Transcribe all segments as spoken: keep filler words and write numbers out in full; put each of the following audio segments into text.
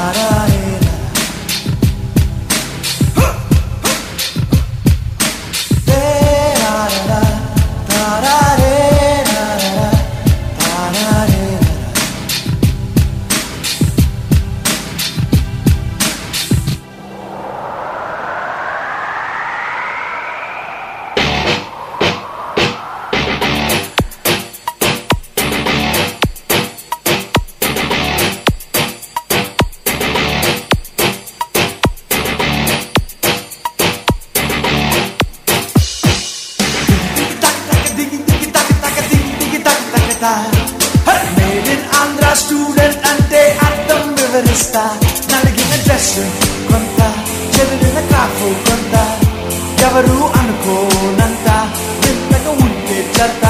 Made in Andhra student ante అర్థం వివరిస్తా నలిగిన dress కొంత చెదిరిన క్రాఫ్ కొంత ఎవరు అనుకోనంత వింతగా ఉంటే చెత్త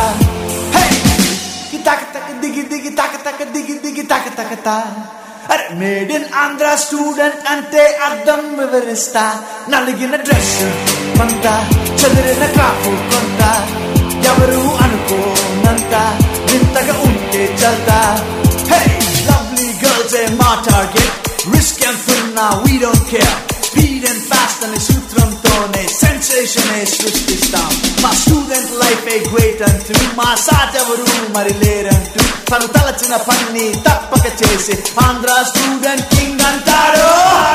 తాక తక దిగి దిగి తాక తక దిగి దిగి తాక తకతా అరే మేడ్ ఇన్ ఆంధ్ర స్టూడెంట్ అంటే అర్థం వివరిస్తా నలిగిన డ్రెస్ కొంత చెదిరిన క్రాఫ్ కొంత ఎవరు అనుకోనంత వింతగా ఉంటే చల్తా Hey, lovely girls are my target Risk and fun now, we don't care Speed and fast and సూత్రంతోనే sensation ఏ సృష్టిస్తాం మా స్టూడెంట్ లైఫ్ ఏ గ్రేట్ అంటూ మా సాటెవరు మరి లేరంటూ తను తలచిన పని తప్పక చేసి ఆంధ్ర స్టూడెంట్ కింగ్ అంటారు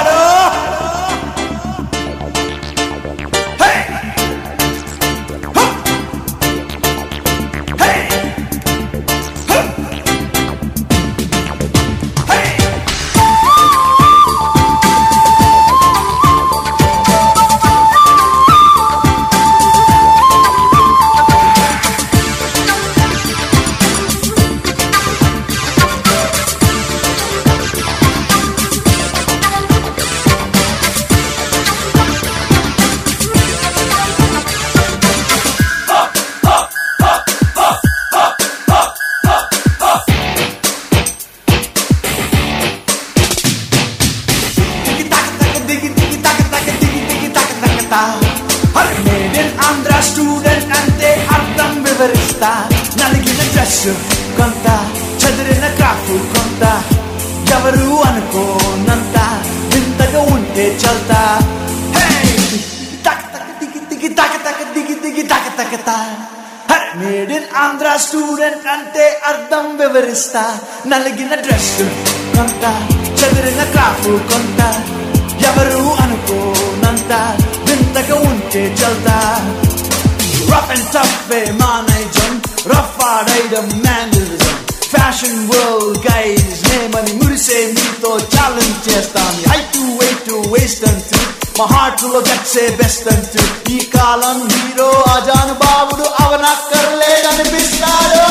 Made in Andhra student ante అర్థం వివరిస్తా నలిగిన డ్రెస్ కొంత చెదిరిన క్రాఫ్ కొంత ఎవరు అనుకోనంత వింతగా ఉంటే చల్తా తక తక దిగి దిగి తక తక దిగి దిగి తక తకతా Made in Andhra student ante అర్థం వివరిస్తా నలిగిన డ్రెస్ కొంత చెదిరిన క్రాఫ్ కొంత ఎవరు అనుకోనంత వింతగా ఉంటే చల్తా Rough and tough వే మా నైజం రఫ్ ఆడైడం మ్యానరిజం ఫ్యాషన్ వరల్డ్ గైజ్ నేమని మురిసే మీతో ఛాలెంజ్ చేస్తాం హైట్ వెయిట్ వేస్ట్ అంటూ మా హార్ట్ లో గట్సే బెస్ట్ అంటూ ఈ కాలం హీరో అజాను బాబుడు అవనక్కర్లేదనిపిస్తాడు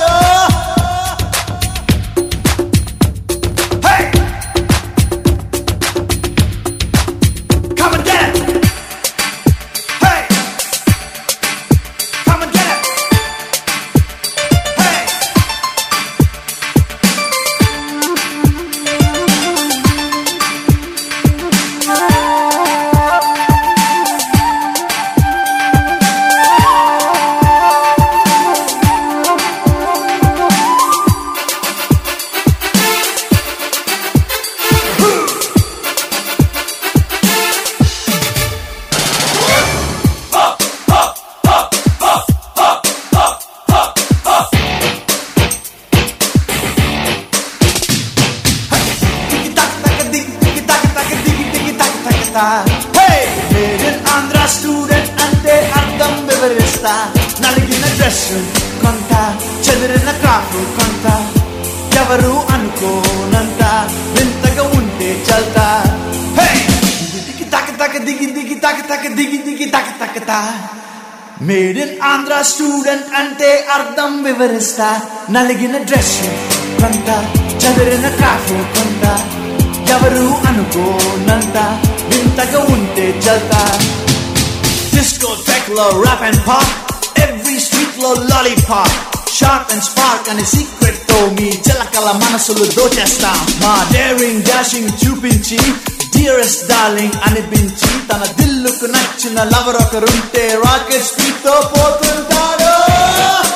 Hey, made in Andhra student ante అర్థం వివరిస్తా నలిగిన డ్రెస్ కొంత చెదిరిన క్రాఫ్ కొంత ఎవరు అనుకోనంత వింతగా ఉంటే చల్తా దిగి తక తక దిగి దిగి తక తక దిగి దిగి తక తకతా Made in Andhra student ante అర్థం వివరిస్తా నలిగిన డ్రెస్ కొంత చెదిరిన క్రాఫ్ కొంత ఎవరు అనుకోనంత వింతగా ఉంటే చల్తా Discotheque లో rap and pop every street లో lollipop sharp and spark అనే సీక్రెట్ తో మీ చిలకల మనసులు దోచేస్తాం మా daring dashing చూపించి dearest darling అనిపించి తన దిల్లుకు నచ్చిన లవర్ ఒకరుంటే రాకెట్ స్పీడ్ తో పోతుంటాడు